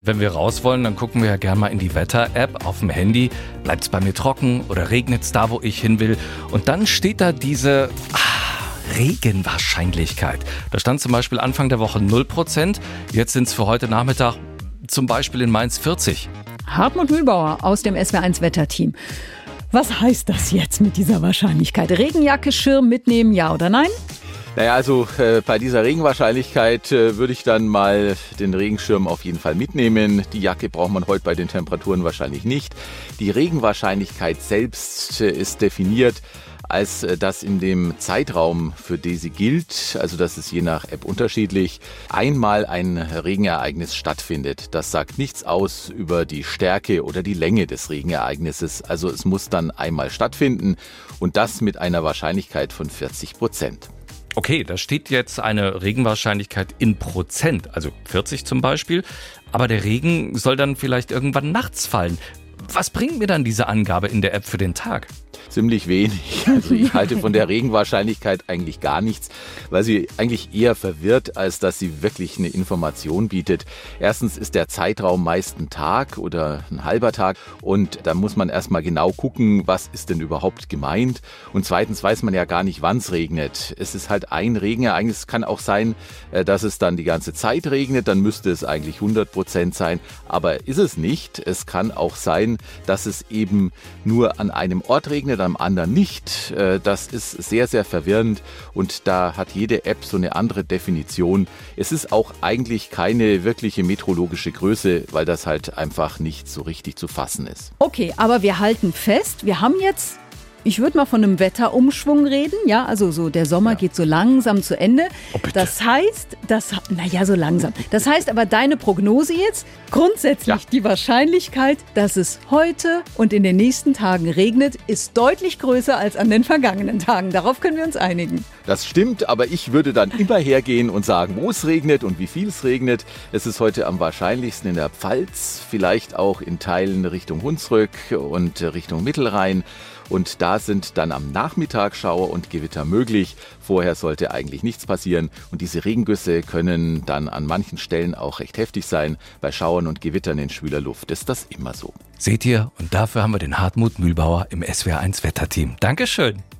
Wenn wir raus wollen, dann gucken wir ja gerne mal in die Wetter-App auf dem Handy. Bleibt es bei mir trocken oder regnet es da, wo ich hin will? Und dann steht da diese Regenwahrscheinlichkeit. Da stand zum Beispiel Anfang der Woche 0%. Jetzt sind es für heute Nachmittag zum Beispiel in Mainz 40. Hartmut Mühlbauer aus dem SWR1 Wetterteam. Was heißt das jetzt mit dieser Wahrscheinlichkeit? Regenjacke, Schirm mitnehmen, ja oder nein? Naja, also bei dieser Regenwahrscheinlichkeit würde ich dann mal den Regenschirm auf jeden Fall mitnehmen. Die Jacke braucht man heute bei den Temperaturen wahrscheinlich nicht. Die Regenwahrscheinlichkeit selbst ist definiert als dass in dem Zeitraum, für den sie gilt, also das ist je nach App unterschiedlich, einmal ein Regenereignis stattfindet. Das sagt nichts aus über die Stärke oder die Länge des Regenereignisses. Also es muss dann einmal stattfinden und das mit einer Wahrscheinlichkeit von 40%. Okay, da steht jetzt eine Regenwahrscheinlichkeit in Prozent, also 40 zum Beispiel. Aber der Regen soll dann vielleicht irgendwann nachts fallen. Was bringt mir dann diese Angabe in der App für den Tag? Ziemlich wenig. Also ich halte von der Regenwahrscheinlichkeit eigentlich gar nichts, weil sie eigentlich eher verwirrt, als dass sie wirklich eine Information bietet. Erstens ist der Zeitraum meist ein Tag oder ein halber Tag und da muss man erstmal genau gucken, was ist denn überhaupt gemeint. Und zweitens weiß man ja gar nicht, wann es regnet. Es ist halt ein Regenereignis. Es kann auch sein, dass es dann die ganze Zeit regnet, dann müsste es eigentlich 100% sein. Aber ist es nicht. Es kann auch sein, dass es eben nur an einem Ort regnet, am anderen nicht. Das ist sehr, sehr verwirrend und da hat jede App so eine andere Definition. Es ist auch eigentlich keine wirkliche meteorologische Größe, weil das halt einfach nicht so richtig zu fassen ist. Okay, aber wir halten fest, wir haben jetzt, ich würde mal von einem Wetterumschwung reden, ja, also so der Sommer geht so langsam zu Ende. Oh, bitte. Das heißt, so langsam. Das heißt aber deine Prognose jetzt, grundsätzlich die Wahrscheinlichkeit, dass es heute und in den nächsten Tagen regnet, ist deutlich größer als an den vergangenen Tagen. Darauf können wir uns einigen. Das stimmt, aber ich würde dann immer hergehen und sagen, wo es regnet und wie viel es regnet. Es ist heute am wahrscheinlichsten in der Pfalz, vielleicht auch in Teilen Richtung Hunsrück und Richtung Mittelrhein. Und da sind dann am Nachmittag Schauer und Gewitter möglich. Vorher sollte eigentlich nichts passieren. Und diese Regengüsse können dann an manchen Stellen auch recht heftig sein. Bei Schauern und Gewittern in schwüler Luft ist das immer so. Seht ihr, und dafür haben wir den Hartmut Mühlbauer im SWR1 Wetterteam. Dankeschön.